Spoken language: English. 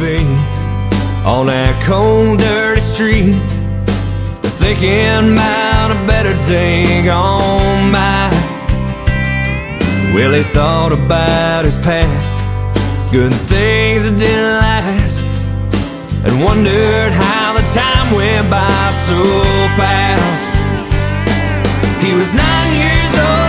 be on that cold, dirty street, thinking about a better day gone by. Well, he thought about his past, good things that didn't last, and wondered how the time went by so fast. He was 9 years old